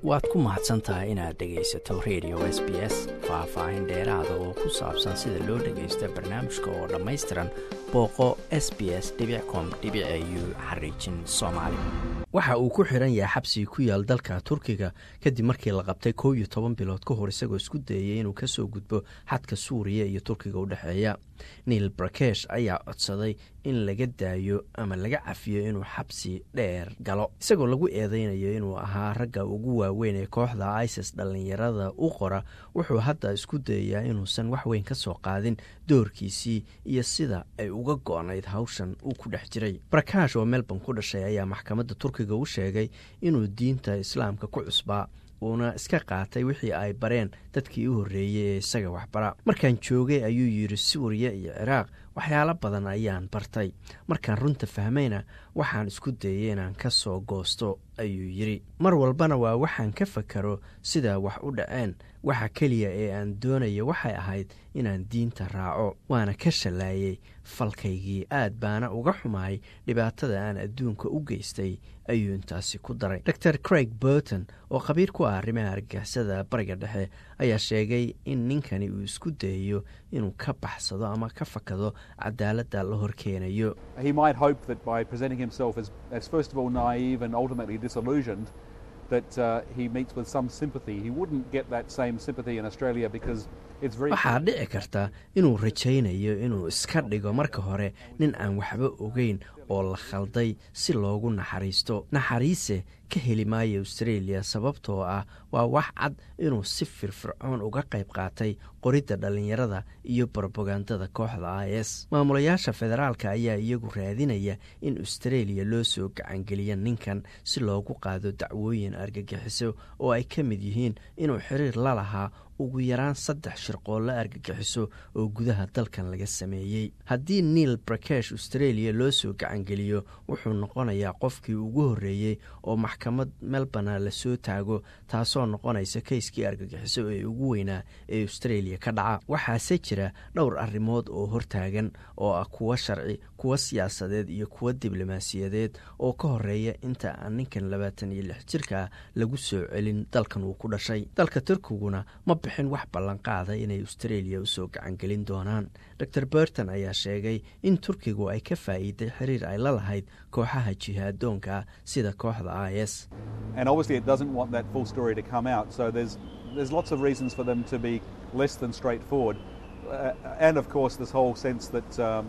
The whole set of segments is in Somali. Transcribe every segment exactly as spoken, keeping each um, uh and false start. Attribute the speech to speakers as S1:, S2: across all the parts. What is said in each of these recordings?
S1: waad ku mahadsantahay inaad dhegaysato radio S B S. Faahfaahin dheeraada oo ku saabsan sida loo dhagaysto barnaamijka oo dhammaystiran booqo s b s dot com dot a u xariijin soomaali. Waxa uu ku xiran yahay xabsi ku yaal dalka Turkiga kadib markii la qabtay kow iyo toban bilood ka hor isagoo isku dayay inuu ka soo gudbo xadka Suuriya iyo Turkiga u dhaxeeya. Neil Brakesh ayaa codsaday in laga daayo ama laga cafiyo inuu xabsi dheer galo isagoo lagu eedeynayo inuu ahaa ragga ugu waaweyn ee kooxda ISIS dhalinyarada u qora. Wuxuu hadda isku dayayaa inuusan wax weyn ka soo qaadin doorkiisii iyo sida ay uga go'nayd hawshan uu ku dhex jiray. Brakesh oo Melbourne ku dhashay ayaa maxkamadda Turkiga u sheegay inuu diinta Islaamka ku cusbaa uuna iska qaatay wixii ay bareen dadkii u horreeyey ee isaga waxbara. Markaan joogay ayuu yidhi Suuriya iyo Ciraaq waxyaalo badan ayaan bartay. Markaan runta fahmayna waxaan isku dayay inaan ka soo goosto ayuu yidhi. Mar walbana waa waxaan ka fakaro sida wax u dhaceen. Waxa keliya ee aan doonayo waxay ahayd inaan diinta raaco. Waana ka shalaayay falkaygii aad baana uga xumahay dhibaatada aan adduunka u geystay ayuu intaasi ku daray. Doctor Craig Burton oo khabiir ku ah arrimaha argagixisada bariga dhexe ayaa sheegay in ninkani uu isku dayayo inuu ka baxsado ama ka fakado cadaaladda la horkeenayo.
S2: He might hope that by presenting himself as, as first of all naive and ultimately disillusioned that uh, he meets with some sympathy. He wouldn't get that same sympathy in Australia because it's very
S1: waxaa dhici karta inuu rajaynayo inuu iska dhigo marka hore nin aan waxba ogeyn oo la khalday si loogu naxariisto. Naxariise ka heli maayo Australia sababtoo ah waa wax cad inuu si firfircoon uga qayb qaatay qoridda dhalinyarada iyo propagandada kooxda I S. Maamulayaasha federaalka ayaa iyagu raadinaya in Australia loo soo gacangeliyo ninkan si loogu qaado dacwooyin argagixiso oo ay ka mid yihiin inuu xiriir la lahaa ugu yaraan saddex shirqool la argagixiso oo gudaha dalkan laga sameeyey. Haddii Neil Brakesh Australia loo soo gacangeliyo wuxuu noqonayaa qofkii ugu horreeyey oo maxkamad Melbourne la soo taago, taasoo noqonaysa kayskii argagixiso ee ugu weynaa ee Australia ka dhaca. Waxaase jira dhowr arrimood oo hortaagan oo ah kuwa sharci, kuwa siyaasadeed iyo kuwa diblomaasiyadeed oo ka horreeya inta aan ninkan labaatan iyo lix jirka lagu soo celin dalkan uu ku dhashay. Dalka Turkiguna ma bixin wax ballan qaada inay Australia u soo gacangelin doonaan. Doctor Burton ayaa sheegay in Turkigu ay ka faa'iiday xiriir ay la lahayd kooxaha jihaadoonka sida kooxda I S.
S2: And obviously it doesn't want that full story to come out, so there's there's lots of reasons for them to be less than straightforward. Uh, and of course this whole sense that um,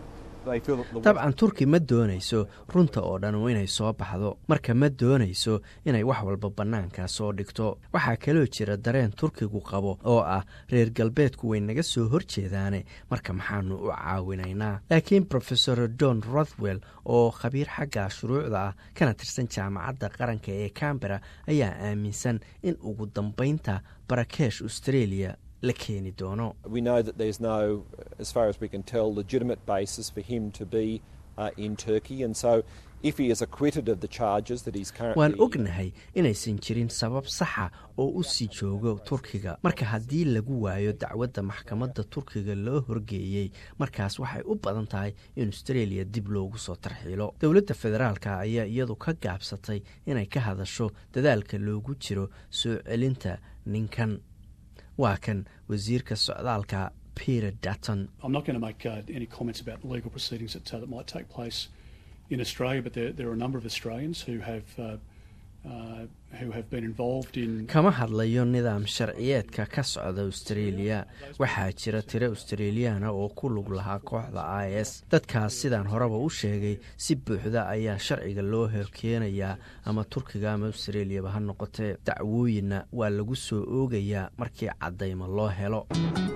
S1: dabcan Turki ma doonayso runta oo dhan inay soo baxdo, marka ma doonayso inay wax walba bannaanka soo dhigto. waxaa kaloo jira dareen Turkigu qabo oo ah reer galbeedku way naga soo horjeedaane, marka maxaanu u caawinaynaa. Laakiin Professor Don Rothwell oo khabiir xagga shuruucda ah kana tirsan jaamacadda qaranka ee Canberra ayaa aaminsan in ugu dambeynta Brakesh Australia la keeni doono.
S3: We know that there's no, as far as we can tell, legitimate basis for him to be uh, in Turkey, and so if he is acquitted of the charges that he's currently...
S1: waan ognahay inaysan jirin sabab saxa oo u sii joogo Turkiga. Marka haddii lagu waayo dacwadda maxkamadda Turkiga loo horgeeyey, markaas waxay u badan tahay in Australia dib loogu soo tarxiilo. Dowladda federaalka ayaa iyadu ka gaabsatay inay ka hadasho dadaalka loogu jiro soo celinta ninkan. waa kan wasiirka socdaalka Peter Dutton.
S4: I'm not going to make uh, any comments about the legal proceedings that, uh, that might take place in Australia, but there, there are a number of Australians who have uh, uh, who have been involved in...
S1: kama hadlayo nidaam sharciyeedka ka socda Australia. waxaa jira tiro Australiana oo ku lug lahaa kooxda I S. dadkaas sidaan horeba u sheegay si buuxda ayaa sharciga loo horkeenayaa ama Turkiga ama Australiaba ha noqotee. dacwooyinna waa lagu soo oogayaa markii caddaymo loo helo.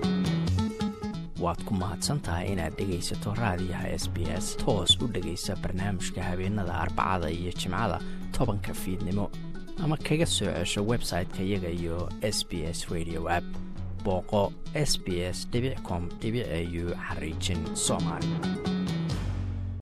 S1: waad ku mahadsantahay inaad dhegaysato raadiyaha S B S. toos u dhegaysa barnaamijka habeenada Arbacada iyo Jimcada tobanka fiidnimo ama kaga soo cesho website-ka iyaga iyo S B S Radio app. booqo s b s dot com dot a u xariijin Soomaali.